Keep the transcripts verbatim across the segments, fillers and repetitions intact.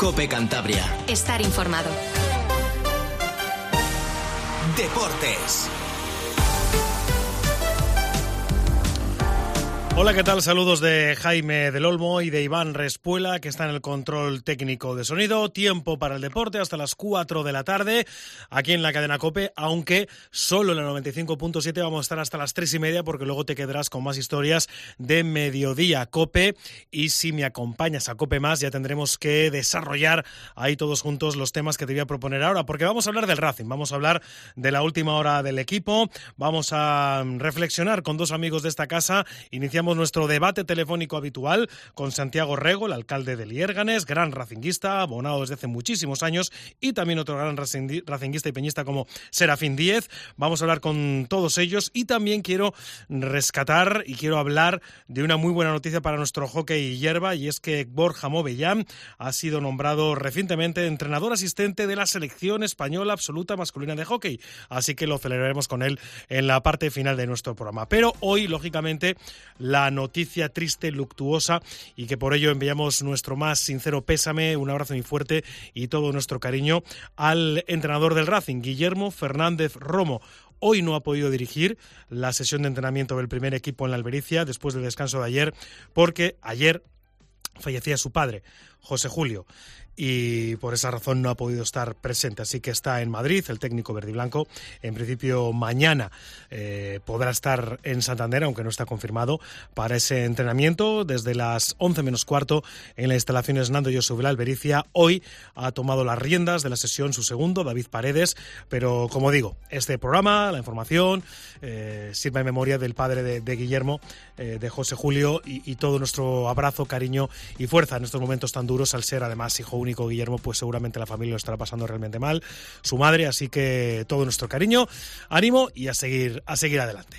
COPE Cantabria. Estar informado. Deportes. Hola, ¿qué tal? Saludos de Jaime del Olmo y de Iván Respuela, que está en el control técnico de sonido. Tiempo para el deporte hasta las cuatro de la tarde, aquí en la cadena COPE, aunque solo en la noventa y cinco punto siete vamos a estar hasta las tres y media, porque luego te quedarás con más historias de Mediodía COPE. Y si me acompañas a COPE Más, ya tendremos que desarrollar ahí todos juntos los temas que te voy a proponer ahora, porque vamos a hablar del Racing, vamos a hablar de la última hora del equipo, vamos a reflexionar con dos amigos de esta casa. Iniciamos nuestro debate telefónico habitual con Santiago Rego, el alcalde de Liérganes, gran racinguista, abonado desde hace muchísimos años, y también otro gran racinguista y peñista como Serafín Díez. Vamos a hablar con todos ellos y también quiero rescatar y quiero hablar de una muy buena noticia para nuestro hockey y hierba, y es que Borja Movellán ha sido nombrado recientemente entrenador asistente de la selección española absoluta masculina de hockey, así que lo celebraremos con él en la parte final de nuestro programa. Pero hoy, lógicamente, la noticia triste, luctuosa, y que por ello enviamos nuestro más sincero pésame, un abrazo muy fuerte y todo nuestro cariño al entrenador del Racing, Guillermo Fernández Romo. Hoy no ha podido dirigir la sesión de entrenamiento del primer equipo en la Albericia después del descanso de ayer, porque ayer fallecía su padre, José Julio, y por esa razón no ha podido estar presente. Así que está en Madrid el técnico verdiblanco. En principio mañana eh, podrá estar en Santander, aunque no está confirmado, para ese entrenamiento desde las once menos cuarto en las instalaciones Nando José de la Albericia. Hoy ha tomado las riendas de la sesión su segundo, David Paredes, pero como digo, este programa, la información, eh, sirve en memoria del padre de, de Guillermo, eh, de José Julio, y, y todo nuestro abrazo, cariño y fuerza en estos momentos tan duros, al ser además hijo único Guillermo, pues seguramente la familia lo estará pasando realmente mal, su madre, así que todo nuestro cariño, ánimo y a seguir, a seguir adelante.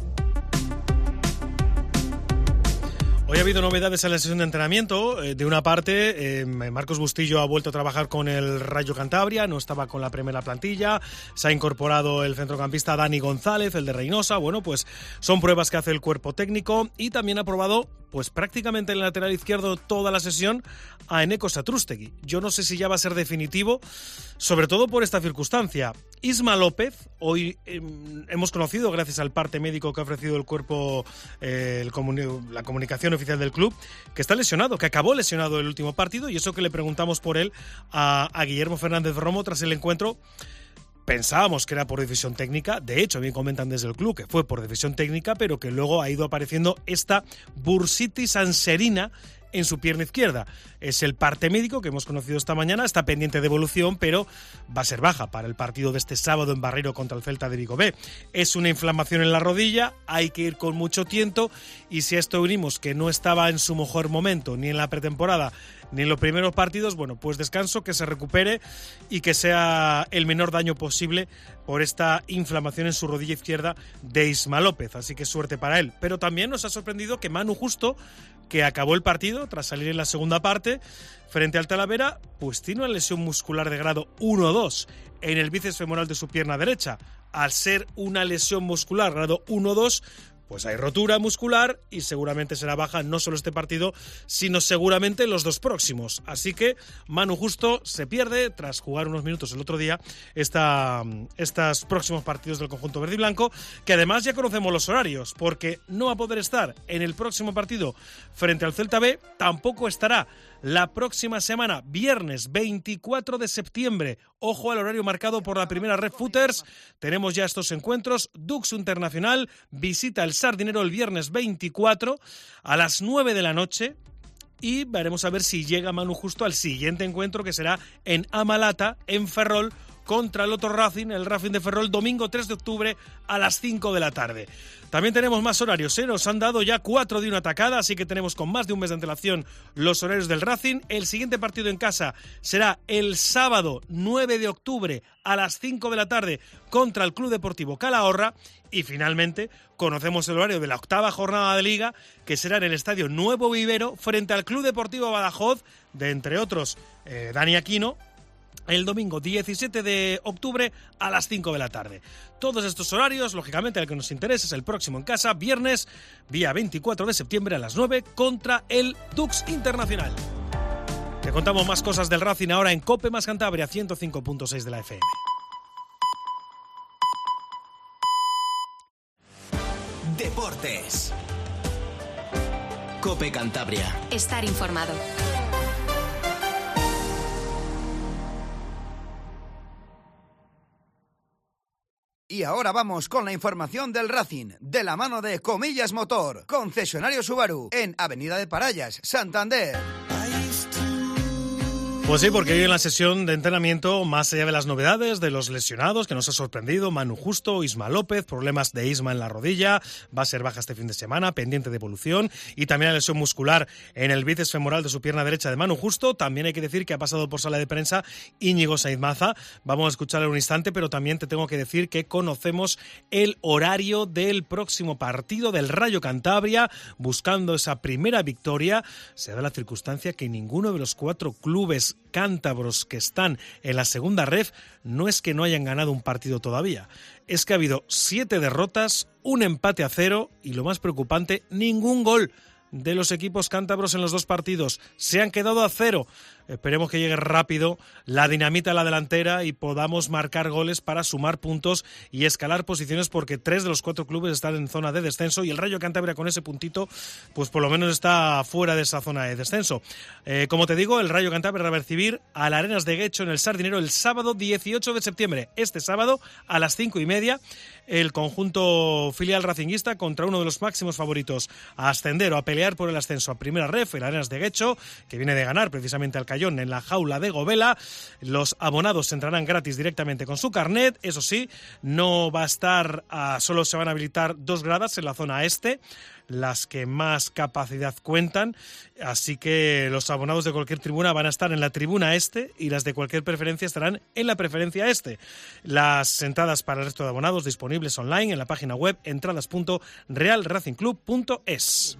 Hoy ha habido novedades en la sesión de entrenamiento. De una parte, eh, Marcos Bustillo ha vuelto a trabajar con el Rayo Cantabria, no estaba con la primera plantilla, se ha incorporado el centrocampista Dani González, el de Reynosa. Bueno, pues son pruebas que hace el cuerpo técnico, y también ha probado pues prácticamente en el lateral izquierdo toda la sesión a Eneko Satrústegui. Yo no sé si ya va a ser definitivo, sobre todo por esta circunstancia. Isma López, hoy eh, hemos conocido, gracias al parte médico que ha ofrecido el cuerpo, eh, el comuni- la comunicación oficial del club, que está lesionado, que acabó lesionado el último partido, y eso que le preguntamos por él a, a Guillermo Fernández Romo tras el encuentro. Pensábamos que era por decisión técnica, de hecho bien comentan desde el club que fue por decisión técnica, pero que luego ha ido apareciendo esta bursitis anserina en su pierna izquierda. Es el parte médico que hemos conocido esta mañana, está pendiente de evolución, pero va a ser baja para el partido de este sábado en Barreiro contra el Celta de Vigo B. Es una inflamación en la rodilla, hay que ir con mucho tiento, y si a esto unimos que no estaba en su mejor momento, ni en la pretemporada, ni en los primeros partidos, bueno, pues descanso, que se recupere y que sea el menor daño posible por esta inflamación en su rodilla izquierda de Isma López, así que suerte para él. Pero también nos ha sorprendido que Manu Justo, que acabó el partido tras salir en la segunda parte frente al Talavera, pues tiene una lesión muscular de grado uno dos en el bíceps femoral de su pierna derecha. Al ser una lesión muscular grado uno dos, pues hay rotura muscular y seguramente será baja no solo este partido, sino seguramente los dos próximos. Así que Manu Justo se pierde, tras jugar unos minutos el otro día, esta, estos próximos partidos del conjunto verde y blanco, que además ya conocemos los horarios, porque no va a poder estar en el próximo partido frente al Celta B, tampoco estará la próxima semana, viernes veinticuatro de septiembre. Ojo al horario marcado por la primera Red Footers. Tenemos ya estos encuentros. Dux Internacional visita el Sardinero el viernes veinticuatro a las nueve de la noche. Y veremos a ver si llega Manu Justo al siguiente encuentro, que será en Amalata, en Ferrol, contra el otro Racing, el Racing de Ferrol, domingo tres de octubre a las cinco de la tarde. También tenemos más horarios, ¿eh? Nos han dado ya cuatro de una tacada, así que tenemos con más de un mes de antelación los horarios del Racing. El siguiente partido en casa será el sábado nueve de octubre a las cinco de la tarde contra el Club Deportivo Calahorra. Y finalmente conocemos el horario de la octava jornada de Liga, que será en el Estadio Nuevo Vivero frente al Club Deportivo Badajoz, de entre otros eh, Dani Aquino, el domingo diecisiete de octubre a las cinco de la tarde. Todos estos horarios, lógicamente, el que nos interesa es el próximo en casa, viernes, día veinticuatro de septiembre a las nueve, contra el Dux Internacional. Te contamos más cosas del Racing ahora en COPE más Cantabria, ciento cinco punto seis de la F M. Deportes. COPE Cantabria. Estar informado. Y ahora vamos con la información del Racing, de la mano de Comillas Motor, concesionario Subaru, en Avenida de Parallas, Santander. Pues sí, porque hoy en la sesión de entrenamiento, más allá de las novedades, de los lesionados que nos ha sorprendido, Manu Justo, Isma López, problemas de Isma en la rodilla, va a ser baja este fin de semana, pendiente de evolución, y también la lesión muscular en el bíceps femoral de su pierna derecha de Manu Justo. También hay que decir que ha pasado por sala de prensa Íñigo Sainz Maza. Vamos a escucharle en un instante, pero también te tengo que decir que conocemos el horario del próximo partido del Rayo Cantabria, buscando esa primera victoria. Se da la circunstancia que ninguno de los cuatro clubes cántabros que están en la segunda ref no es que no hayan ganado un partido todavía, es que ha habido siete derrotas, un empate a cero y, lo más preocupante, ningún gol de los equipos cántabros en los dos partidos. Se han quedado a cero. Esperemos que llegue rápido la dinamita a la delantera y podamos marcar goles para sumar puntos y escalar posiciones, porque tres de los cuatro clubes están en zona de descenso y el Rayo Cantabria con ese puntito pues por lo menos está fuera de esa zona de descenso. Eh, como te digo, el Rayo Cantabria va a recibir al Arenas de Guecho en el Sardinero el sábado dieciocho de septiembre. Este sábado a las cinco y media el conjunto filial racinguista contra uno de los máximos favoritos a ascender o a pelear por el ascenso a primera ref, el Arenas de Guecho, que viene de ganar precisamente al Cayón en la jaula de Govela. Los abonados entrarán gratis directamente con su carnet. Eso sí, no va a estar, a, solo se van a habilitar dos gradas en la zona este, las que más capacidad cuentan, así que los abonados de cualquier tribuna van a estar en la tribuna este y las de cualquier preferencia estarán en la preferencia este. Las entradas para el resto de abonados disponibles online en la página web entradas punto real racing club punto es.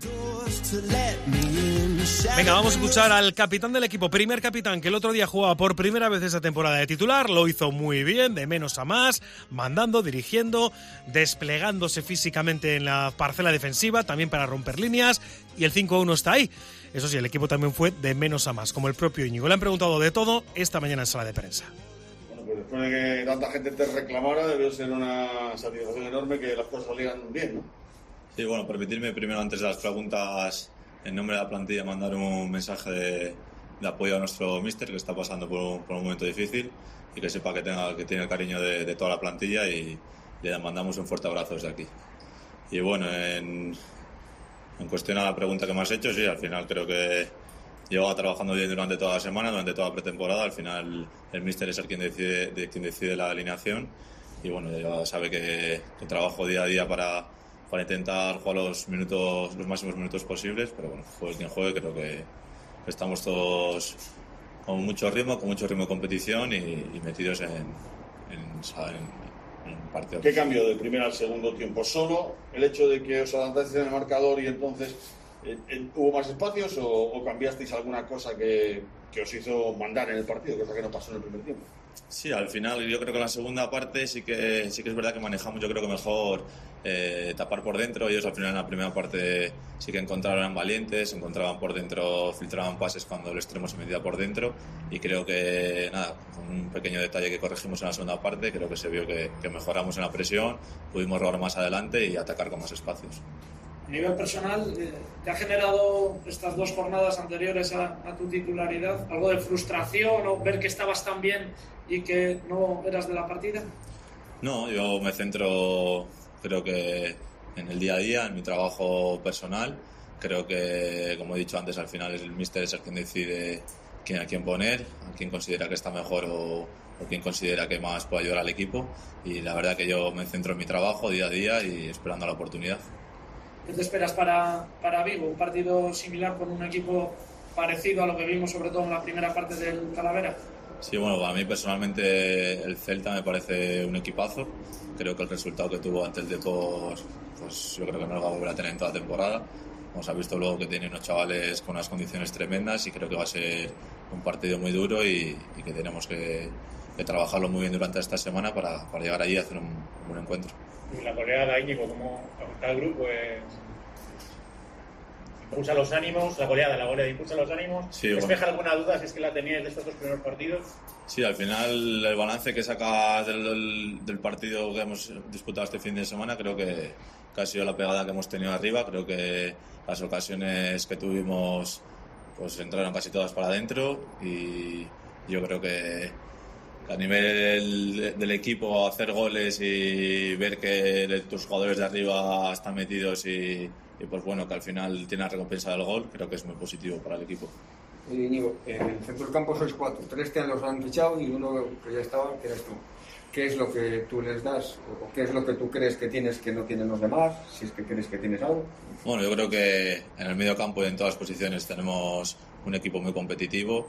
Venga, vamos a escuchar al capitán del equipo, primer capitán, que el otro día jugaba por primera vez esa temporada de titular, lo hizo muy bien, de menos a más, mandando, dirigiendo, desplegándose físicamente en la parcela defensiva, también para romper líneas, y el cinco a uno está ahí. Eso sí, el equipo también fue de menos a más, como el propio Íñigo. Le han preguntado de todo esta mañana en sala de prensa. Bueno, pues después de que tanta gente te reclamara, debió ser una satisfacción enorme que las cosas salieran bien, ¿no? Sí, bueno, permitirme primero, antes de las preguntas, en nombre de la plantilla, mandar un mensaje de, de apoyo a nuestro míster, que está pasando por un, por un momento difícil, y que sepa que, tenga, que tiene el cariño de, de toda la plantilla, y le mandamos un fuerte abrazo desde aquí. Y bueno, en, en cuestión a la pregunta que me has hecho, sí, al final creo que llevaba trabajando bien durante toda la semana, durante toda la pretemporada. Al final el míster es el quien decide, de, quien decide la alineación, y bueno, ya sabe que, que trabajo día a día para, para intentar jugar los minutos, los máximos minutos posibles, pero bueno, juegue quien juegue, creo que estamos todos con mucho ritmo, con mucho ritmo de competición y, y metidos en, en, en, en partido. ¿Qué cambió del primer al segundo tiempo? ¿Solo el hecho de que os adelantasteis en el marcador y entonces eh, eh, hubo más espacios, o, o cambiasteis alguna cosa que, que os hizo mandar en el partido, cosa que no pasó en el primer tiempo? Sí, al final yo creo que en la segunda parte sí que sí que es verdad que manejamos, yo creo que mejor eh, tapar por dentro. Ellos al final en la primera parte sí que encontraron, eran valientes, encontraban por dentro, filtraban pases cuando el extremo se metía por dentro, y creo que nada, con un pequeño detalle que corregimos en la segunda parte, creo que se vio que, que mejoramos en la presión, pudimos robar más adelante y atacar con más espacios. A nivel personal, ¿te ha generado estas dos jornadas anteriores a, a tu titularidad algo de frustración, o ver que estabas tan bien y que no eras de la partida? No, yo me centro, creo que en el día a día, en mi trabajo personal. Creo que, como he dicho antes, al final el míster es el quien decide quién, a quién poner, a quién considera que está mejor o, o quién considera que más puede ayudar al equipo. Y la verdad que yo me centro en mi trabajo día a día y esperando la oportunidad. ¿Qué te esperas para, para Vigo? Un partido similar con un equipo parecido a lo que vimos sobre todo en la primera parte del Calavera. Sí, bueno, para mí personalmente el Celta me parece un equipazo. Creo que el resultado que tuvo ante el Depor, pues yo creo que no lo va a volver a tener en toda la temporada. Como se ha visto luego que tiene unos chavales con unas condiciones tremendas, y creo que va a ser un partido muy duro y, y que tenemos que, que trabajarlo muy bien durante esta semana para, para llegar allí a hacer un, un buen encuentro. Y la goleada, Íñigo, como capitán del grupo, es impulsa los ánimos, la goleada, la goleada impulsa los ánimos. Sí, ¿Despeja bueno. alguna duda si es que la teníais de estos dos primeros partidos? Sí, al final el balance que sacas del, del, del partido que hemos disputado este fin de semana creo que, que ha sido la pegada que hemos tenido arriba. Creo que las ocasiones que tuvimos pues entraron casi todas para adentro y yo creo que a nivel del equipo hacer goles y ver que tus jugadores de arriba están metidos y, y pues bueno, que al final tiene la recompensa del gol, creo que es muy positivo para el equipo. Y Íñigo, en el centro del campo sois cuatro, tres que los han fichado y uno que ya estaba, que eres tú. ¿Qué es lo que tú les das o qué es lo que tú crees que tienes que no tienen los demás? Si es que crees que tienes algo. Bueno, yo creo que en el medio campo y en todas las posiciones tenemos un equipo muy competitivo.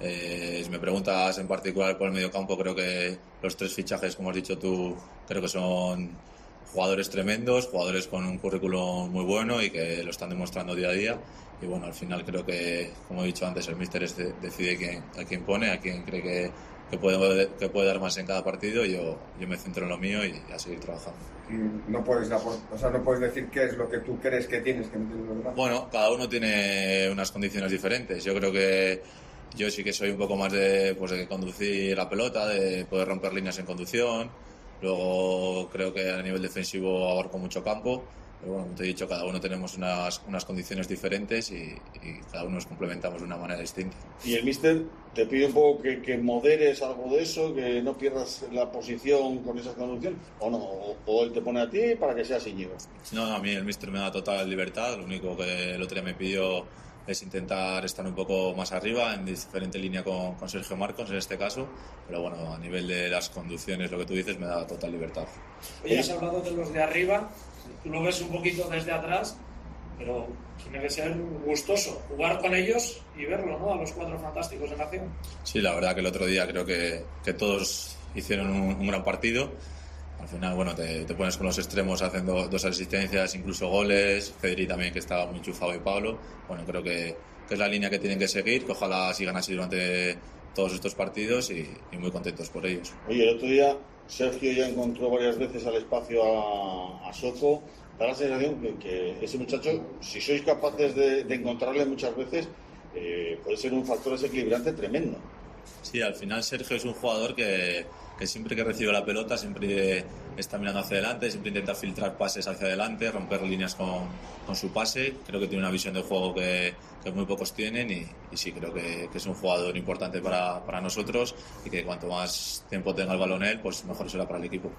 Eh, si me preguntas en particular por el medio campo, creo que los tres fichajes, como has dicho tú, creo que son jugadores tremendos, jugadores con un currículum muy bueno y que lo están demostrando día a día. Y bueno, al final creo que, como he dicho antes, el míster es de, decide quién, a quién pone, a quién cree que, que, puede, que puede dar más en cada partido. Y yo, yo me centro en lo mío y a seguir trabajando. Y no puedes, o sea, no puedes decir qué es lo que tú crees que tienes que no tienes los demás. Bueno, cada uno tiene unas condiciones diferentes. Yo creo que yo sí que soy un poco más de, pues, de conducir la pelota, de poder romper líneas en conducción. Luego creo que a nivel defensivo abarco mucho campo. Pero bueno, como te he dicho, cada uno tenemos unas, unas condiciones diferentes y, y cada uno nos complementamos de una manera distinta. Y el míster te pide un poco que, que moderes algo de eso, que no pierdas la posición con esa conducción, o no, o, o él te pone a ti para que seas Íñigo. No, no, a mí el míster me da total libertad. Lo único que el otro día me pidió es intentar estar un poco más arriba, en diferente línea con, con Sergio Marcos en este caso, pero bueno, a nivel de las conducciones, lo que tú dices, me da total libertad. Oye, has hablado de los de arriba, tú lo ves un poquito desde atrás, pero tiene que ser gustoso jugar con ellos y verlo, ¿no? A los cuatro fantásticos en acción. Sí, la verdad que el otro día creo que, que todos hicieron un, un gran partido. Al final, bueno, te, te pones con los extremos haciendo dos asistencias, incluso goles. Federi también, que estaba muy enchufado, y Pablo. Bueno, creo que, que es la línea que tienen que seguir, que ojalá sigan así durante todos estos partidos y, y muy contentos por ellos. Oye, el otro día Sergio ya encontró varias veces al espacio a, a Soco. Da la sensación que, que ese muchacho, si sois capaces de, de encontrarle muchas veces, eh, puede ser un factor desequilibrante tremendo. Sí, al final Sergio es un jugador que, que siempre que recibe la pelota siempre está mirando hacia adelante, siempre intenta filtrar pases hacia adelante, romper líneas con, con su pase. Creo que tiene una visión de juego que, que muy pocos tienen y, y sí, creo que, que es un jugador importante para, para nosotros y que cuanto más tiempo tenga el balón él, pues mejor será para el equipo.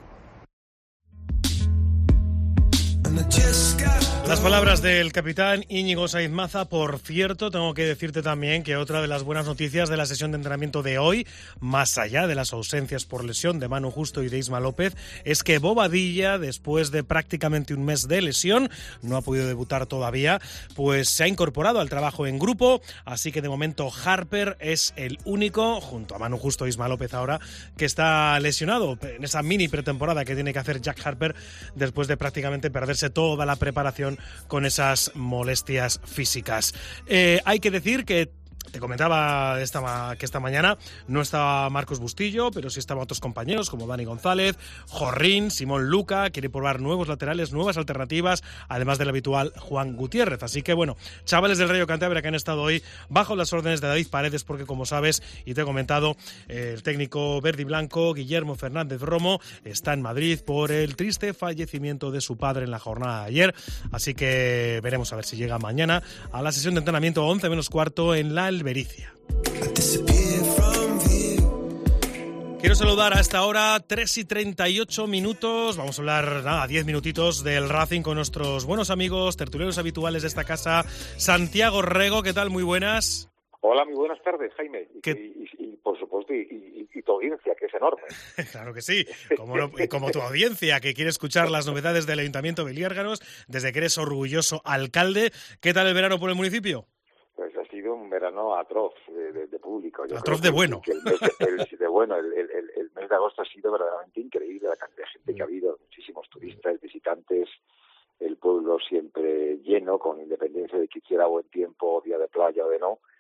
Las palabras del capitán Íñigo Saiz Maza. Por cierto, tengo que decirte también que otra de las buenas noticias de la sesión de entrenamiento de hoy, más allá de las ausencias por lesión de Manu Justo y de Isma López, es que Bobadilla, después de prácticamente un mes de lesión, no ha podido debutar todavía, pues se ha incorporado al trabajo en grupo, así que de momento Harper es el único, junto a Manu Justo e Isma López ahora, que está lesionado en esa mini pretemporada que tiene que hacer Jack Harper después de prácticamente perderse toda la preparación con esas molestias físicas. Eh, hay que decir que te comentaba esta, que esta mañana no estaba Marcos Bustillo, pero sí estaban otros compañeros como Dani González, Jorrín, Simón Luca. Quiere probar nuevos laterales, nuevas alternativas, además del habitual Juan Gutiérrez. Así que bueno, chavales del Rayo Cantabria que han estado hoy bajo las órdenes de David Paredes, porque como sabes y te he comentado, el técnico verde y blanco Guillermo Fernández Romo está en Madrid por el triste fallecimiento de su padre en la jornada de ayer. Así que veremos a ver si llega mañana a la sesión de entrenamiento once menos cuarto en la Albericia. Quiero saludar a esta hora, tres y treinta y ocho minutos. Vamos a hablar, nada, diez minutitos del Racing con nuestros buenos amigos, tertulianos habituales de esta casa. Santiago Rego, ¿qué tal? Muy buenas. Hola, muy buenas tardes, Jaime. Y, ¿Qué? y, y, y por supuesto, y, y, y tu audiencia, que es enorme. Claro que sí, como, no, como tu audiencia, que quiere escuchar las novedades del Ayuntamiento de Beliárganos, desde que eres orgulloso alcalde. ¿Qué tal el verano por el municipio? Pues ha sido un verano atroz de, de, de público. Yo atroz creo de bueno. Que el mes de, el, de bueno, el, el, el mes de agosto ha sido verdaderamente increíble, la cantidad de gente que ha habido, muchísimos turistas, visitantes, el pueblo siempre lleno, con independencia de que hiciera buen tiempo, día de playa o de no.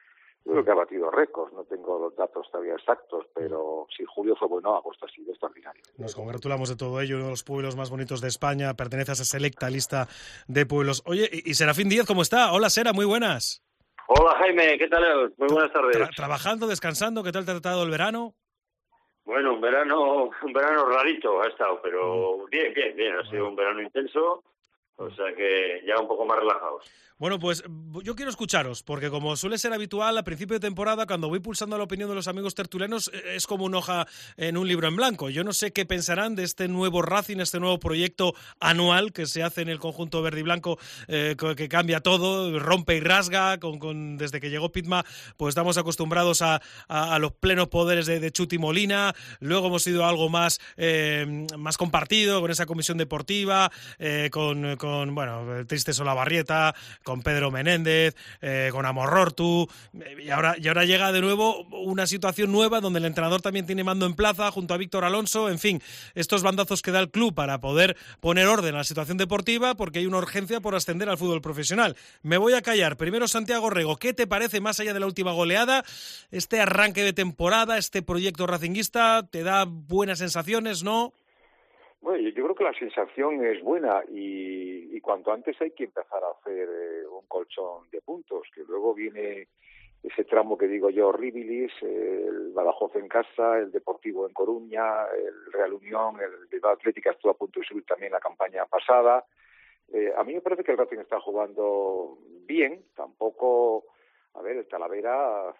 Yo creo que ha batido récords, no tengo los datos todavía exactos, pero si julio fue bueno, agosto ha sido extraordinario. Nos congratulamos de todo ello, uno de los pueblos más bonitos de España, pertenece a esa selecta lista de pueblos. Oye, y Serafín Díaz, ¿cómo está? Hola, Sera, muy buenas. Hola, Jaime, ¿qué tal? Muy buenas tardes. Tra- trabajando, descansando, ¿qué tal te ha tratado el verano? Bueno, un verano, un verano rarito ha estado, pero bien, bien, bien, ha sido un verano intenso, o sea que ya un poco más relajados. Bueno, pues yo quiero escucharos, porque como suele ser habitual, a principio de temporada, cuando voy pulsando la opinión de los amigos tertulianos, es como una hoja en un libro en blanco. Yo no sé qué pensarán de este nuevo Racing, este nuevo proyecto anual que se hace en el conjunto verde y blanco, eh, que cambia todo, rompe y rasga. Con, con, desde que llegó Pitma, pues estamos acostumbrados a, a, a los plenos poderes de, de Chuti Molina. Luego hemos sido algo más, eh, más compartido, con esa comisión deportiva, eh, con, con, bueno, el triste Solabarrieta, con Pedro Menéndez, eh, con Amorrortu, y ahora, y ahora llega de nuevo una situación nueva donde el entrenador también tiene mando en plaza junto a Víctor Alonso. En fin, estos bandazos que da el club para poder poner orden a la situación deportiva, porque hay una urgencia por ascender al fútbol profesional. Me voy a callar. Primero, Santiago Rego, ¿qué te parece, más allá de la última goleada, este arranque de temporada, este proyecto racinguista? ¿Te da buenas sensaciones, no? Bueno, yo creo que la sensación es buena y, y cuanto antes hay que empezar a hacer eh, un colchón de puntos, que luego viene ese tramo que digo yo, horribilis, eh, el Badajoz en casa, el Deportivo en Coruña, el Real Unión, el Bilbao Atlética estuvo a punto de subir también la campaña pasada. Eh, a mí me parece que el Racing está jugando bien, tampoco, a ver, el Talavera...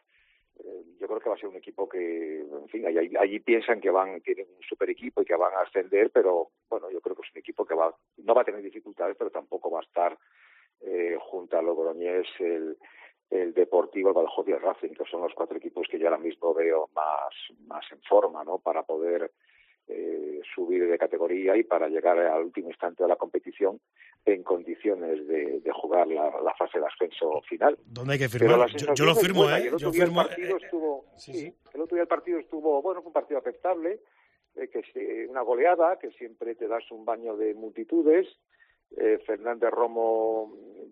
Yo creo que va a ser un equipo que, en fin, allí, allí piensan que van, tienen un super equipo y que van a ascender, pero bueno, yo creo que es un equipo que va, no va a tener dificultades, pero tampoco va a estar eh, junto a Logroñés, el, el Deportivo, el Badajoz y el Racing, que son los cuatro equipos que yo ahora mismo veo más, más en forma, ¿no? Para poder eh, subir de categoría y para llegar al último instante de la competición en condiciones de, de jugar la, la fase de ascenso final. ¿Dónde hay que firmar? Yo, yo lo firmo, buena. ¿eh? El otro Yo día firmo. el partido estuvo, sí, sí, sí. El otro día el partido estuvo, bueno, fue un partido aceptable, eh, que es eh, una goleada, que siempre te das un baño de multitudes. Eh, Fernández Romo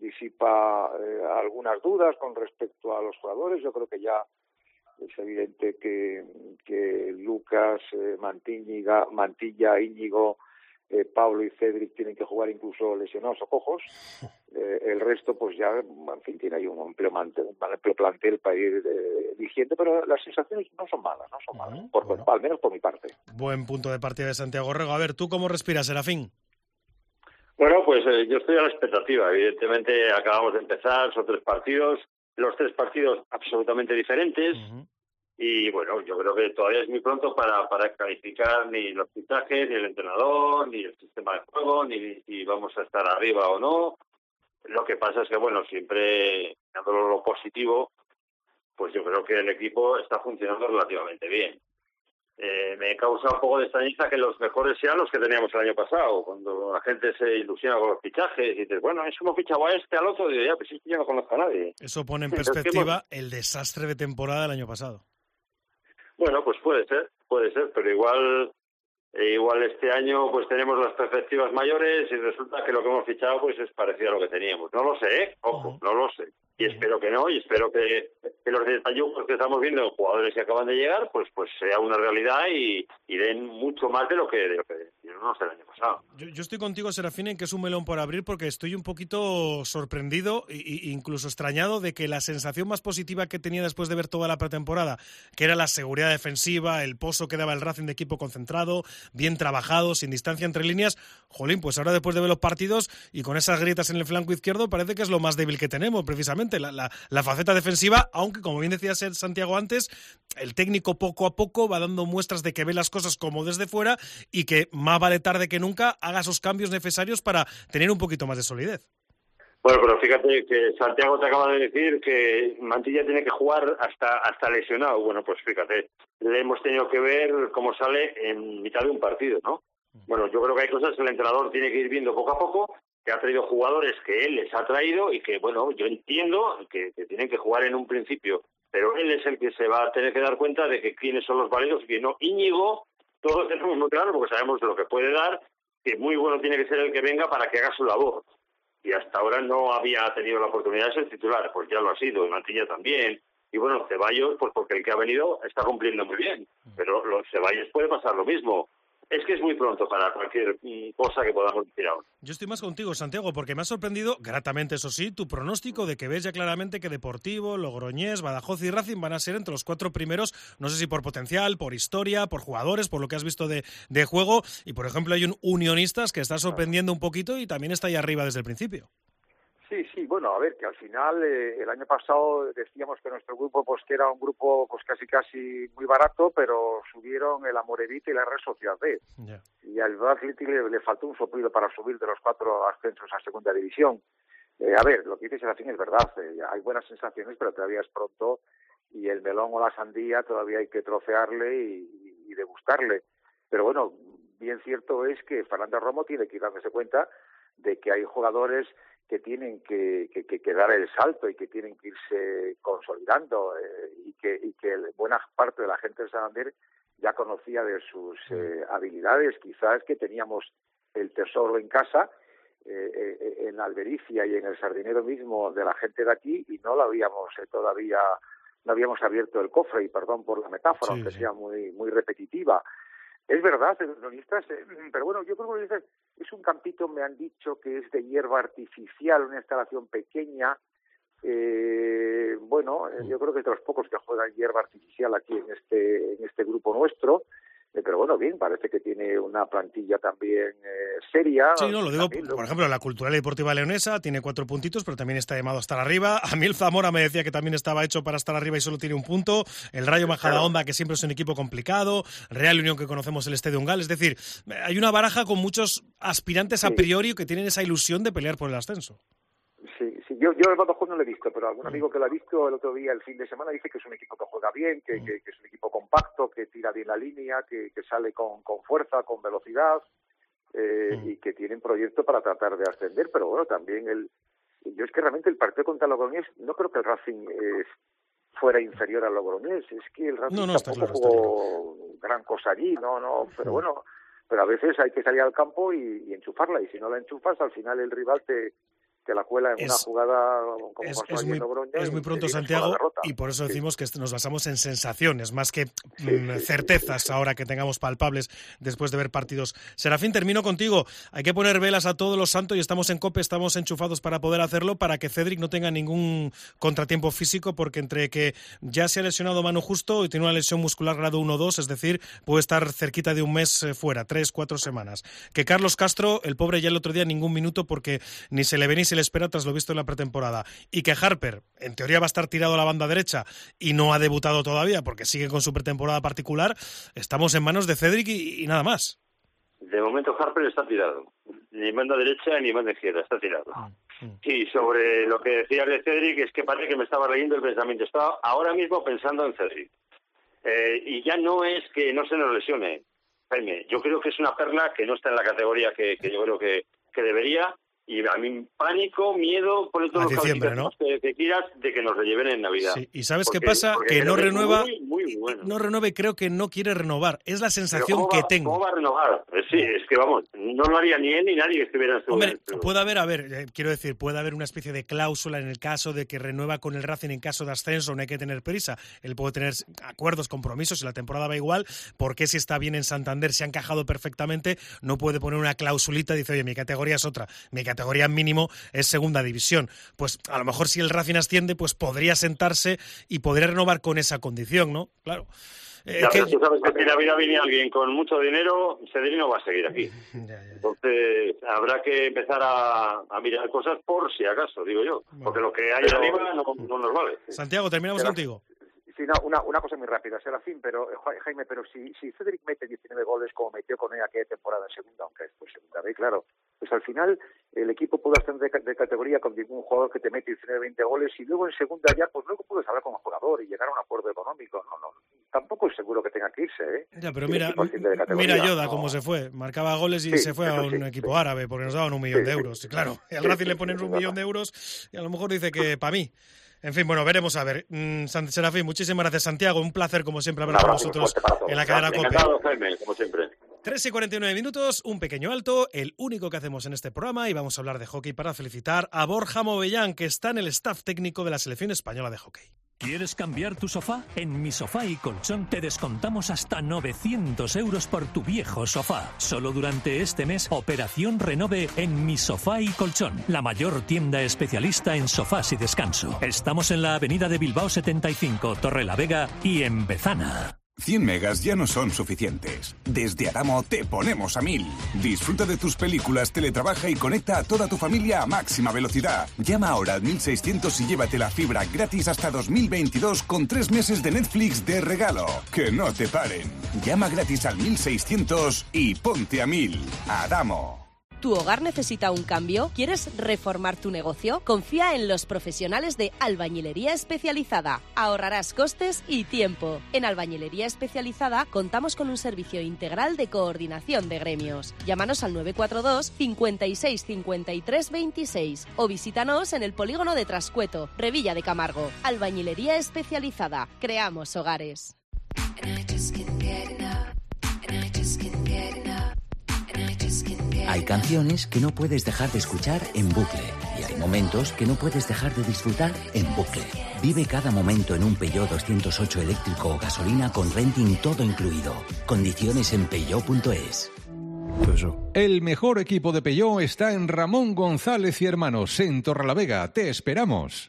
disipa eh, algunas dudas con respecto a los jugadores. Yo creo que ya es evidente que, que Lucas, eh, Mantilla, Mantilla, Íñigo, eh, Pablo y Cedric tienen que jugar incluso lesionados o cojos. Eh, el resto, pues ya, en fin, tiene ahí un amplio, mantel, un amplio plantel para ir eh, eligiendo, pero las sensaciones no son malas, no son malas, por, bueno. al menos por mi parte. Buen punto de partida de Santiago Rego. A ver, ¿tú cómo respiras, Serafín? Bueno, pues eh, yo estoy a la expectativa. Evidentemente acabamos de empezar, son tres partidos, los tres partidos absolutamente diferentes. Uh-huh. Y bueno, yo creo que todavía es muy pronto para, para calificar ni los fichajes, ni el entrenador, ni el sistema de juego, ni si vamos a estar arriba o no. Lo que pasa es que, bueno, siempre dándolo lo positivo, pues yo creo que el equipo está funcionando relativamente bien. Eh, me causa un poco de extrañeza que los mejores sean los que teníamos el año pasado, cuando la gente se ilusiona con los fichajes y dices, bueno, eso hemos fichado a este, al otro, y digo, ya, pues sí, yo no conozco a nadie. Eso pone en perspectiva el desastre de temporada del año pasado. Bueno, pues puede ser, puede ser, pero igual eh, igual este año pues tenemos las perspectivas mayores y resulta que lo que hemos fichado pues es parecido a lo que teníamos. No lo sé, ¿eh? Ojo, uh-huh. no lo sé. Y uh-huh. espero que no, y espero que, que los detallucos que estamos viendo en jugadores que acaban de llegar pues pues sea una realidad y, y den mucho más de lo que, de lo que no sé el año pasado. Yo, yo estoy contigo, Serafín, en que es un melón por abrir, porque estoy un poquito sorprendido e incluso extrañado de que la sensación más positiva que tenía después de ver toda la pretemporada, que era la seguridad defensiva, el pozo que daba el Racing de equipo concentrado, bien trabajado, sin distancia entre líneas, jolín, pues ahora después de ver los partidos y con esas grietas en el flanco izquierdo parece que es lo más débil que tenemos, precisamente, la, la, la faceta defensiva, aunque como bien decía Santiago antes, el técnico poco a poco va dando muestras de que ve las cosas como desde fuera y que más vale tarde que nunca haga esos cambios necesarios para tener un poquito más de solidez. Bueno, pero fíjate que Santiago te acaba de decir que Mantilla tiene que jugar hasta hasta lesionado. Bueno, pues fíjate, le hemos tenido que ver cómo sale en mitad de un partido, ¿no? Bueno, yo creo que hay cosas que el entrenador tiene que ir viendo poco a poco, que ha traído jugadores que él les ha traído y que, bueno, yo entiendo que, que tienen que jugar en un principio, pero él es el que se va a tener que dar cuenta de que quiénes son los válidos y quién no. Íñigo, todos lo tenemos muy claro porque sabemos lo que puede dar, que muy bueno tiene que ser el que venga para que haga su labor. Y hasta ahora no había tenido la oportunidad de ser titular, pues ya lo ha sido, y Mantilla también, Y bueno, Ceballos, pues porque el que ha venido está cumpliendo muy bien, pero los Ceballos puede pasar lo mismo. Es que es muy pronto para cualquier cosa que podamos decir ahora. Yo estoy más contigo, Santiago, porque me ha sorprendido, gratamente eso sí, tu pronóstico de que ves ya claramente que Deportivo, Logroñés, Badajoz y Racing van a ser entre los cuatro primeros, no sé si por potencial, por historia, por jugadores, por lo que has visto de, de juego. Y, por ejemplo, hay un Unionistas que está sorprendiendo un poquito y también está ahí arriba desde el principio. Sí, sí, bueno, a ver, que al final eh, el año pasado decíamos que nuestro grupo pues que era un grupo pues casi casi muy barato, pero subieron el Amorebieta y la Real Sociedad B. Yeah. Y al Athletic le, le faltó un soplido para subir de los cuatro ascensos a segunda división. Eh, a ver, lo que dices Serafín es verdad, eh, hay buenas sensaciones, pero todavía es pronto y el melón o la sandía todavía hay que trocearle y, y, y degustarle. Pero bueno, bien cierto es que Fernando Romo tiene que ir dándose cuenta de que hay jugadores que tienen que, que, que, que dar el salto y que tienen que irse consolidando eh, y que y que buena parte de la gente de Santander ya conocía de sus eh, habilidades, quizás que teníamos el tesoro en casa, eh, eh, en la Albericia y en el Sardinero mismo de la gente de aquí y no lo habíamos eh, todavía, no habíamos abierto el cofre y perdón por la metáfora, sí, aunque sí. sea muy muy repetitiva. Es verdad, los Unionistas, pero bueno, yo creo que es un campito, me han dicho que es de hierba artificial, una instalación pequeña. Eh, bueno, yo creo que es de los pocos que juegan hierba artificial aquí en este en este grupo nuestro. Eh, pero bueno, bien, parece que tiene una plantilla también eh, seria. Sí, no, lo digo, también, por ejemplo, la Cultural y Deportiva Leonesa tiene cuatro puntitos, pero también está llamado a estar arriba. A mí el Zamora me decía que también estaba hecho para estar arriba y solo tiene un punto. El Rayo Majadahonda, que siempre es un equipo complicado. Real Unión, que conocemos el Estadio Ungal. Es decir, hay una baraja con muchos aspirantes sí. a priori que tienen esa ilusión de pelear por el ascenso. Sí, sí, yo, yo el Badajoz no lo he visto, pero algún amigo que lo ha visto el otro día, el fin de semana, dice que es un equipo que juega bien, que, que, que es un equipo compacto, que tira bien la línea, que, que sale con, con fuerza, con velocidad, eh, y que tienen proyecto para tratar de ascender, pero bueno, también el... Yo es que realmente el partido contra Logroñés, no creo que el Racing eh, fuera inferior al Logroñés, es que el Racing no, no, tampoco claro, jugó claro. gran cosa allí, no, no, pero bueno, pero a veces hay que salir al campo y, y enchufarla, y si no la enchufas, al final el rival te... que la cuela en es, una jugada como es, pasó es allí muy, en Logroño. Es muy pronto, Santiago, y por eso decimos sí. que nos basamos en sensaciones, más que sí, mm, certezas sí, sí. ahora que tengamos palpables después de ver partidos. Serafín, termino contigo. Hay que poner velas a todos los santos y estamos en COPE, estamos enchufados para poder hacerlo, para que Cédric no tenga ningún contratiempo físico, porque entre que ya se ha lesionado Manu Justo y tiene una lesión muscular grado uno dos, es decir, puede estar cerquita de un mes fuera, tres, cuatro semanas. Que Carlos Castro, el pobre ya el otro día ningún minuto porque ni se le ve ni se le espera tras lo visto en la pretemporada, y que Harper en teoría va a estar tirado a la banda derecha y no ha debutado todavía porque sigue con su pretemporada particular, estamos en manos de Cédric y, y nada más. De momento Harper está tirado, ni banda derecha ni banda izquierda, está tirado. Mm, mm. Y sobre lo que decías de Cédric, es que parece que me estaba leyendo el pensamiento, estaba ahora mismo pensando en Cédric, eh, y ya no es que no se nos lesione, Jaime, yo creo que es una perla que no está en la categoría que, que yo creo que, que debería. Y a mí pánico, miedo, por todos los diciembre, ¿no? que, que quieras de que nos lo lleven en Navidad. Sí. ¿Y sabes porque, qué pasa? Que no renueva, muy, muy bueno. no renueve, creo que no quiere renovar. Es la sensación que va, tengo. ¿Cómo va a renovar? Pues sí, es que vamos, no lo haría ni él ni nadie que estuviera en este Hombre, puede haber, a ver, eh, quiero decir, puede haber una especie de cláusula en el caso de que renueva con el Racing en caso de ascenso, no hay que tener prisa. Él puede tener acuerdos, compromisos, y la temporada va igual. Porque si está bien en Santander, se ha encajado perfectamente, no puede poner una clausulita y dice, oye, mi categoría es otra, mi categoría mínimo es segunda división. Pues a lo mejor si el Racing asciende, pues podría sentarse y podría renovar con esa condición, ¿no? Claro. Eh, ya, que... Tú sabes que si la vida viene alguien con mucho dinero, Cédric no va a seguir aquí. Ya, ya. Entonces habrá que empezar a, a mirar cosas por si acaso, digo yo. Bueno, porque lo que hay pero... arriba no, no nos vale. Santiago, terminamos pero... contigo. Sí, no, una, una cosa muy rápida, Serafín, pero Jaime, pero si, si Cédric mete diecinueve goles como metió con él aquella temporada en segunda, aunque es pues segunda vez, claro, pues al final el equipo puede ascender de, de categoría con ningún jugador que te mete diecinueve, veinte goles y luego en segunda ya, pues luego puedes hablar con el jugador y llegar a un acuerdo económico. No, no, tampoco es seguro que tenga que irse, ¿eh? Ya, pero mira, mira Yoda no. cómo se fue, marcaba goles y sí, se fue a un sí, equipo sí. árabe porque nos daban un millón sí, de euros. Sí. Y claro, al Racing sí, le ponen sí, un millón de euros y a lo mejor dice que para mí. En fin, bueno, veremos a ver. Mm, Serafín, muchísimas gracias, Santiago. Un placer, como siempre, hablar con vosotros en la cadena COPE. Encantado, Jaime, como siempre. tres y cuarenta y nueve minutos, un pequeño alto, el único que hacemos en este programa, y vamos a hablar de hockey para felicitar a Borja Movellán, que está en el staff técnico de la selección española de hockey. ¿Quieres cambiar tu sofá? En Mi Sofá y Colchón te descontamos hasta novecientos euros por tu viejo sofá. Solo durante este mes, Operación Renove en Mi Sofá y Colchón, la mayor tienda especialista en sofás y descanso. Estamos en la avenida de Bilbao setenta y cinco, Torrelavega y en Bezana. cien megas ya no son suficientes. Desde Adamo te ponemos a mil. Disfruta de tus películas, teletrabaja y conecta a toda tu familia a máxima velocidad. Llama ahora al mil seiscientos y llévate la fibra gratis hasta dos mil veintidós con tres meses de Netflix de regalo. Que no te paren. Llama gratis al mil seiscientos y ponte a mil. Adamo. ¿Tu hogar necesita un cambio? ¿Quieres reformar tu negocio? Confía en los profesionales de Albañilería Especializada. Ahorrarás costes y tiempo. En Albañilería Especializada contamos con un servicio integral de coordinación de gremios. Llámanos al nueve cuatro dos, cincuenta y seis, cincuenta y tres, veintiséis o visítanos en el polígono de Trascueto, Revilla de Camargo. Albañilería Especializada. Creamos hogares. Hay canciones que no puedes dejar de escuchar en bucle y hay momentos que no puedes dejar de disfrutar en bucle. Vive cada momento en un Peugeot doscientos ocho eléctrico o gasolina con renting todo incluido. Condiciones en peugeot punto es. El mejor equipo de Peugeot está en Ramón González y Hermanos, en Torrelavega. Te esperamos.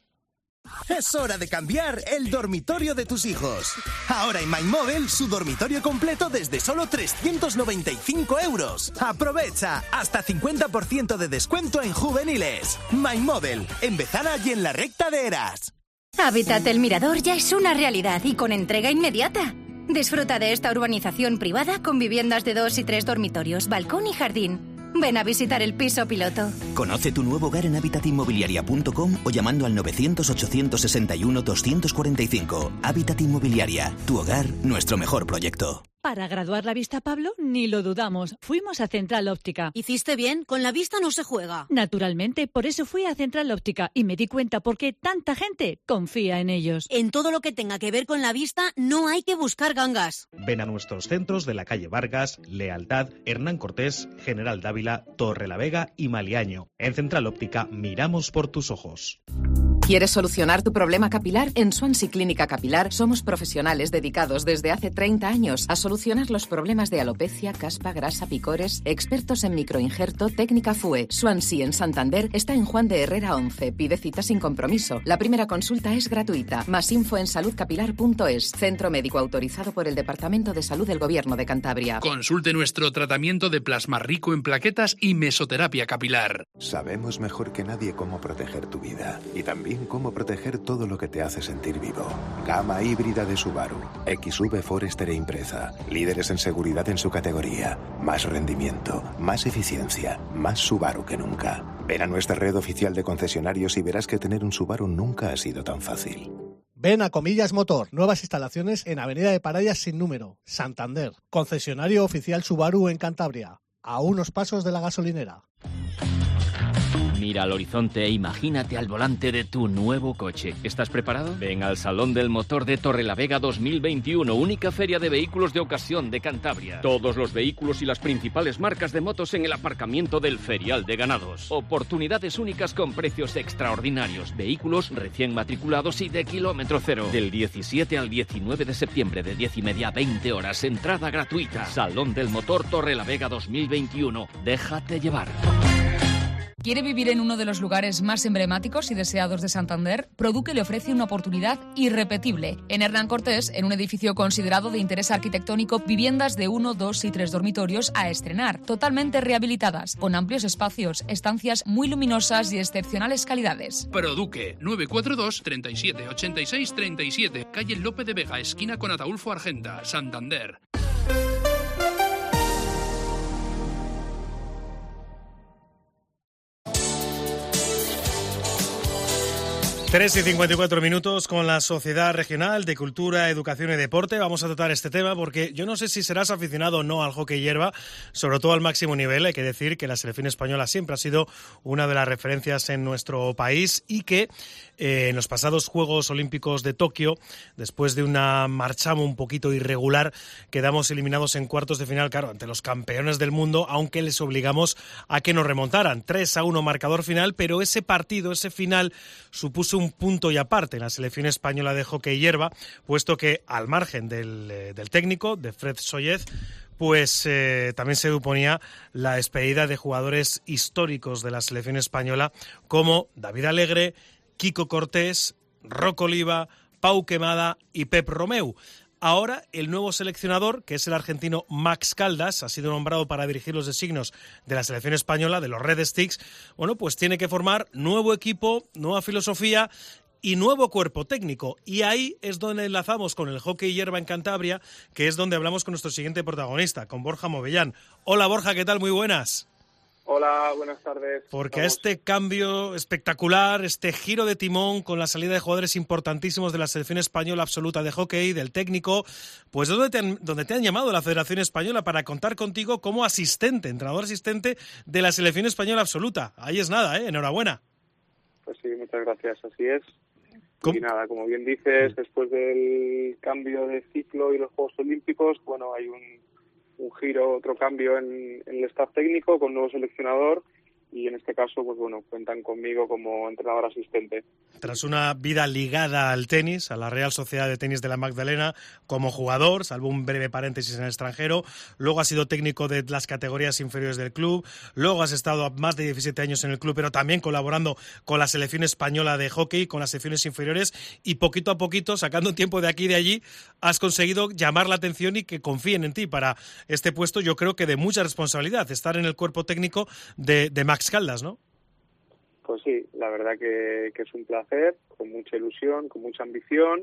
Es hora de cambiar el dormitorio de tus hijos. Ahora en MyMobile, su dormitorio completo desde solo trescientos noventa y cinco euros. Aprovecha hasta cincuenta por ciento de descuento en juveniles. MyMobile, en Bezana y en la recta de Eras. Hábitat El Mirador ya es una realidad y con entrega inmediata. Disfruta de esta urbanización privada con viviendas de dos y tres dormitorios, balcón y jardín. Ven a visitar el piso piloto. Conoce tu nuevo hogar en hábitat inmobiliaria punto com o llamando al novecientos, ochocientos sesenta y uno, doscientos cuarenta y cinco. Hábitat Inmobiliaria. Tu hogar, nuestro mejor proyecto. Para graduar la vista, Pablo, ni lo dudamos. Fuimos a Central Óptica. ¿Hiciste bien? Con la vista no se juega. Naturalmente, por eso fui a Central Óptica y me di cuenta por qué tanta gente confía en ellos. En todo lo que tenga que ver con la vista, no hay que buscar gangas. Ven a nuestros centros de la calle Vargas, Lealtad, Hernán Cortés, General Dávila, Torrelavega y Maliaño. En Central Óptica miramos por tus ojos. ¿Quieres solucionar tu problema capilar? En Swansea Clínica Capilar somos profesionales dedicados desde hace treinta años a solucionar los problemas de alopecia, caspa, grasa, picores, expertos en microinjerto, técnica F U E. Swansea en Santander está en Juan de Herrera once. Pide cita sin compromiso. La primera consulta es gratuita. Más info en salud capilar punto es. Centro médico autorizado por el Departamento de Salud del Gobierno de Cantabria. Consulte nuestro tratamiento de plasma rico en plaquetas y mesoterapia capilar. Sabemos mejor que nadie cómo proteger tu vida y también cómo proteger todo lo que te hace sentir vivo. Gama híbrida de Subaru, X V Forester e Impreza, líderes en seguridad en su categoría, más rendimiento, más eficiencia, más Subaru que nunca. Ven a nuestra red oficial de concesionarios y verás que tener un Subaru nunca ha sido tan fácil. Ven a Comillas Motor, nuevas instalaciones en Avenida de Parayas sin número, Santander, concesionario oficial Subaru en Cantabria, a unos pasos de la gasolinera. Mira al horizonte e imagínate al volante de tu nuevo coche. ¿Estás preparado? Ven al Salón del Motor de Torrelavega dos mil veintiuno, única feria de vehículos de ocasión de Cantabria. Todos los vehículos y las principales marcas de motos en el aparcamiento del Ferial de Ganados. Oportunidades únicas con precios extraordinarios. Vehículos recién matriculados y de kilómetro cero. Del diecisiete al diecinueve de septiembre, de diez y media a veinte horas. Entrada gratuita. Salón del Motor Torrelavega dos mil veintiuno. Déjate llevar. ¿Quiere vivir en uno de los lugares más emblemáticos y deseados de Santander? Produque le ofrece una oportunidad irrepetible. En Hernán Cortés, en un edificio considerado de interés arquitectónico, viviendas de uno, dos y tres dormitorios a estrenar, totalmente rehabilitadas, con amplios espacios, estancias muy luminosas y excepcionales calidades. Produque nueve cuatro dos, treinta y siete, ochenta y seis, treinta y siete, calle Lope de Vega, esquina con Ataulfo Argenta, Santander. tres y cincuenta y cuatro minutos con la Sociedad Regional de Cultura, Educación y Deporte. Vamos a tratar este tema porque yo no sé si serás aficionado o no al hockey hierba, sobre todo al máximo nivel. Hay que decir que la selección española siempre ha sido una de las referencias en nuestro país y que eh, en los pasados Juegos Olímpicos de Tokio, después de una marchamo un poquito irregular, quedamos eliminados en cuartos de final, claro, ante los campeones del mundo, aunque les obligamos a que nos remontaran. tres a uno marcador final, pero ese partido, ese final, supuso un punto y aparte en la selección española de hockey hierba, puesto que al margen del, eh, del técnico, de Fred Sollez, pues eh, también se suponía la despedida de jugadores históricos de la selección española como David Alegre, Kiko Cortés, Rocco Oliva, Pau Quemada y Pep Romeu. Ahora el nuevo seleccionador, que es el argentino Max Caldas, ha sido nombrado para dirigir los designios de la selección española, de los Red Sticks. Bueno, pues tiene que formar nuevo equipo, nueva filosofía y nuevo cuerpo técnico. Y ahí es donde enlazamos con el hockey hierba en Cantabria, que es donde hablamos con nuestro siguiente protagonista, con Borja Movellán. Hola Borja, ¿qué tal? Muy buenas. Hola, buenas tardes. Porque a este cambio espectacular, este giro de timón con la salida de jugadores importantísimos de la selección española absoluta de hockey, del técnico, pues ¿dónde te han, donde te han llamado la Federación Española para contar contigo como asistente, entrenador asistente de la selección española absoluta? Ahí es nada, ¿eh? Enhorabuena. Pues sí, muchas gracias, así es. ¿Cómo? Y nada, como bien dices, después del cambio de ciclo y los Juegos Olímpicos, bueno, hay un, un giro, otro cambio en, en el staff técnico con nuevo seleccionador y en este caso, pues bueno, cuentan conmigo como entrenador asistente. Tras una vida ligada al tenis, a la Real Sociedad de Tenis de la Magdalena, como jugador, salvo un breve paréntesis en el extranjero, luego has sido técnico de las categorías inferiores del club, luego has estado más de diecisiete años en el club, pero también colaborando con la selección española de hockey, con las secciones inferiores, y poquito a poquito, sacando tiempo de aquí y de allí, has conseguido llamar la atención y que confíen en ti para este puesto, yo creo que de mucha responsabilidad, estar en el cuerpo técnico de, de Max Caldas, ¿no? Pues sí, la verdad que, que es un placer, con mucha ilusión, con mucha ambición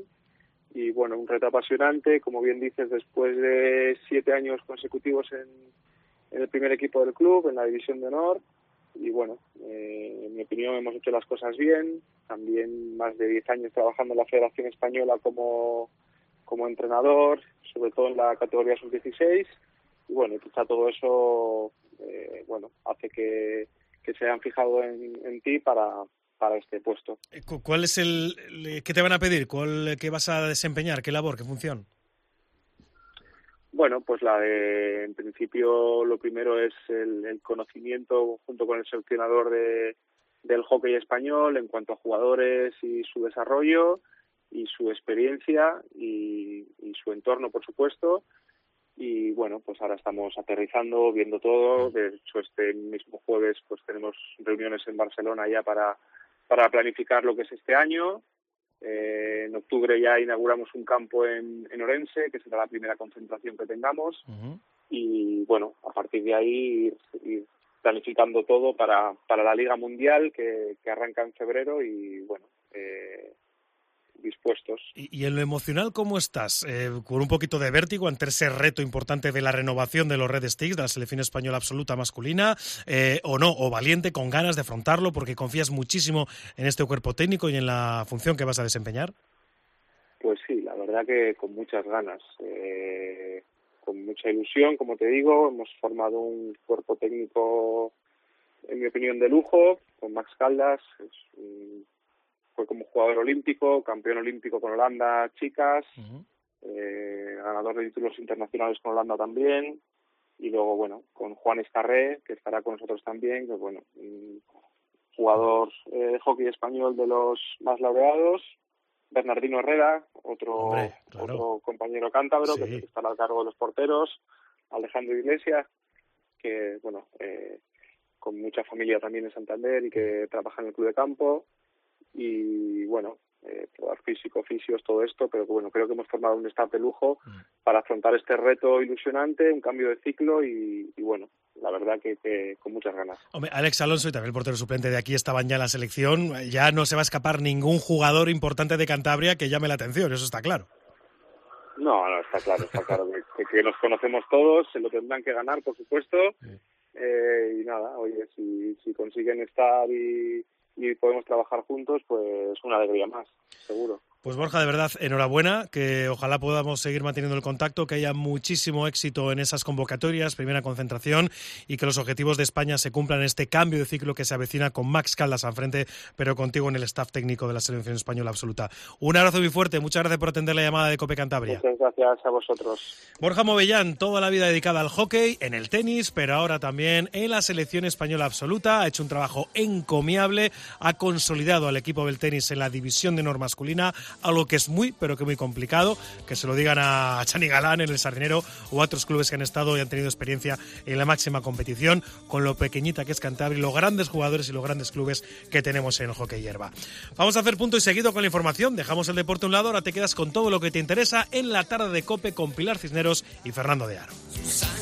y bueno, un reto apasionante, como bien dices, después de siete años consecutivos en, en el primer equipo del club, en la división de honor y bueno, eh, en mi opinión hemos hecho las cosas bien, también más de diez años trabajando en la Federación Española como, como entrenador, sobre todo en la categoría sub dieciséis y bueno, quizá todo eso eh, bueno, hace que que se han fijado en, en ti para, para este puesto. ¿Cuál es el, el qué te van a pedir? ¿Cuál qué vas a desempeñar? ¿Qué labor? ¿Qué función? Bueno, pues la de, en principio, lo primero es el, el conocimiento junto con el seleccionador de, del hockey español en cuanto a jugadores y su desarrollo y su experiencia y, y su entorno, por supuesto. Y bueno, pues ahora estamos aterrizando, viendo todo. De hecho, este mismo jueves pues tenemos reuniones en Barcelona ya para, para planificar lo que es este año. Eh, en octubre ya inauguramos un campo en, en Orense, que será la primera concentración que tengamos. Uh-huh. Y bueno, a partir de ahí ir, ir planificando todo para, para la Liga Mundial que, que arranca en febrero y bueno, eh, dispuestos. ¿Y, y en lo emocional cómo estás? Eh, con un poquito de vértigo ante ese reto importante de la renovación de los Red Sticks, de la selección española absoluta masculina, eh, o no, o valiente, con ganas de afrontarlo porque confías muchísimo en este cuerpo técnico y en la función que vas a desempeñar. Pues sí, la verdad que con muchas ganas, eh, con mucha ilusión, como te digo, hemos formado un cuerpo técnico, en mi opinión, de lujo, con Max Caldas, es un fue como jugador olímpico, campeón olímpico con Holanda, chicas, uh-huh. eh, ganador de títulos internacionales con Holanda también, y luego, bueno, con Juan Escarré, que estará con nosotros también, que bueno, un jugador eh, de hockey español de los más laureados, Bernardino Herrera, otro, Hombre, claro. otro compañero cántabro, sí. que estará a cargo de los porteros, Alejandro Iglesias, que, bueno, eh, con mucha familia también en Santander y que trabaja en el club de campo, y bueno, eh, probar físico, fisios, todo esto, pero bueno, creo que hemos formado un staff de lujo mm. para afrontar este reto ilusionante, un cambio de ciclo y, y bueno, la verdad que, que con muchas ganas. Hombre, Alex Alonso y también el portero suplente de aquí estaban ya en la selección, ya no se va a escapar ningún jugador importante de Cantabria que llame la atención, eso está claro. No, no, está claro, está claro que, que nos conocemos todos, se lo tendrán que ganar, por supuesto, sí. eh, y nada, oye, si, si consiguen estar y y podemos trabajar juntos, pues una alegría más, seguro. Pues Borja, de verdad, enhorabuena, que ojalá podamos seguir manteniendo el contacto, que haya muchísimo éxito en esas convocatorias, primera concentración, y que los objetivos de España se cumplan en este cambio de ciclo que se avecina con Max Caldas al frente, pero contigo en el staff técnico de la selección española absoluta. Un abrazo muy fuerte, muchas gracias por atender la llamada de COPE Cantabria. Muchas gracias a vosotros. Borja Movellán, toda la vida dedicada al hockey, en el tenis, pero ahora también en la selección española absoluta, ha hecho un trabajo encomiable, ha consolidado al equipo del tenis en la división de honor masculina, algo que es muy, pero que muy complicado, que se lo digan a Chani Galán en el Sardinero o a otros clubes que han estado y han tenido experiencia en la máxima competición, con lo pequeñita que es Cantabria y los grandes jugadores y los grandes clubes que tenemos en el hockey hierba. Vamos a hacer punto y seguido con la información, dejamos el deporte a un lado, ahora te quedas con todo lo que te interesa en la tarde de COPE con Pilar Cisneros y Fernando de Aro.